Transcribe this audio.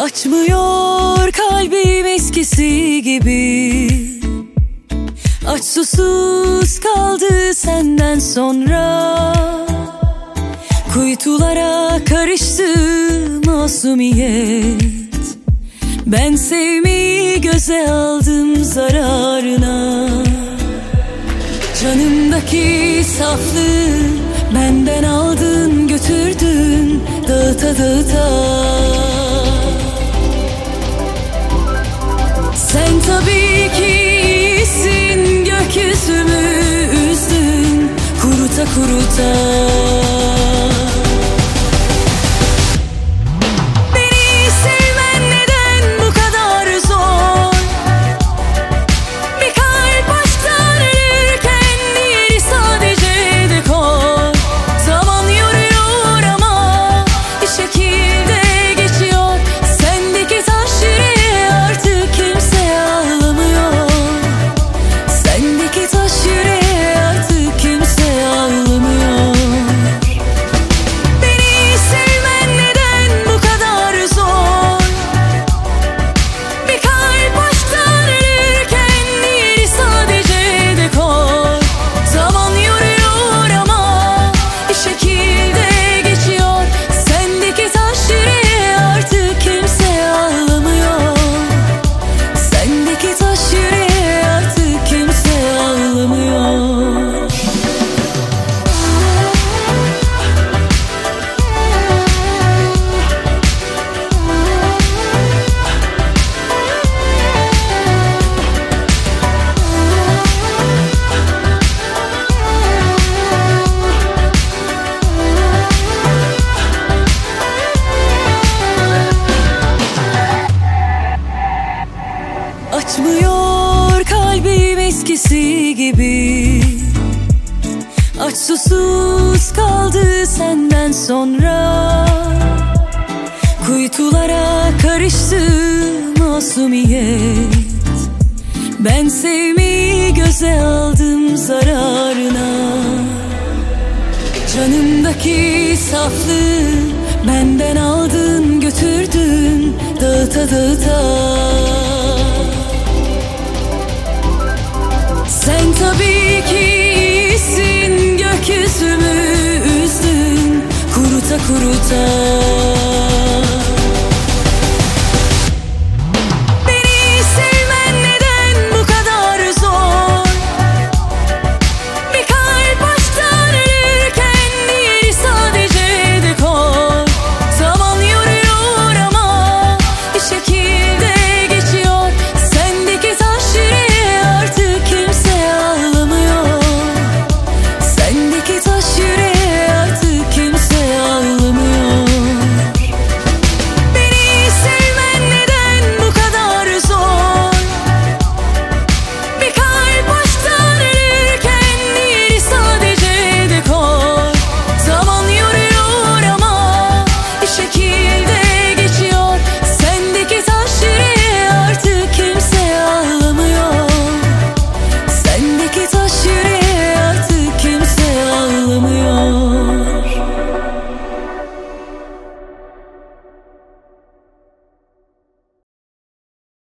Açmıyor kalbim eskisi gibi. Aç susuz kaldı senden sonra. Kuytulara karıştı masumiyet. Ben sevmeyi göze aldım zararına. Canımdaki saflığı benden aldın götürdün dağıta dağıta. Sen tabii ki iyisin, gökyüzümü üzdün kuruta kuruta. Beni sevmen neden bu kadar zor? Bir kalp aşktan ölürken diğeri sadece dekor. Zaman yoruyor ama bir şekilde geçiyor. Sendeki taş yüreğe artık kimse ağlamıyor. Sendeki taş yüreğe artık kimse ağlamıyor. Beni sevmen neden bu kadar zor? Bir kalp aşktan ölürken diğeri sadece dekor. Zaman yoruyor ama bir şekilde geçiyor. Sendeki taş yüreğe artık kimse ağlamıyor. Sendeki taş yüreğe artık kimse ağlamıyor. Açmıyor kalbim eskisi gibi. Aç susuz kaldı senden sonra. Kuytulara karıştı masumiyet. Ben sevmeyi göze aldım zararına. Canımdaki saflığı benden aldın götürdün dağıta dağıta. Sen tabii ki iyisin, gökyüzümü üzdün kuruta kuruta.